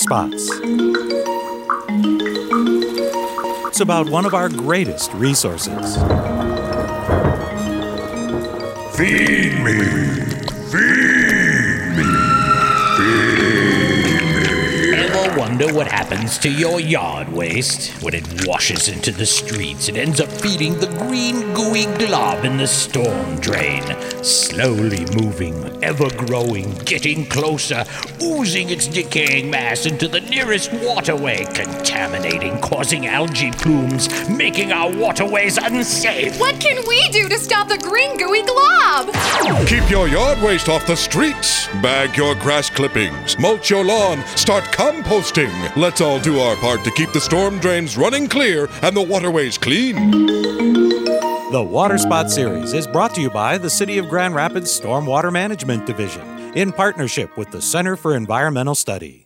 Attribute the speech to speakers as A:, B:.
A: spots. It's about one of our greatest resources.
B: Feed me! Feed me! Feed me!
C: Ever wonder what happens to your yard waste when it washes into the streets and ends up feeding the green gooey glob in the storm drain? Slowly moving, ever-growing, getting closer, oozing its decaying mass into the nearest waterway, contaminating, causing algae plumes, making our waterways unsafe.
D: What can we do to stop the green gooey glob?
B: Keep your yard waste off the streets. Bag your grass clippings. Mulch your lawn. Start composting. Let's all do our part to keep the storm drains running clear and the waterways clean.
A: The Water Spot Series is brought to you by the City of Grand Rapids Stormwater Management Division in partnership with the Center for Environmental Study.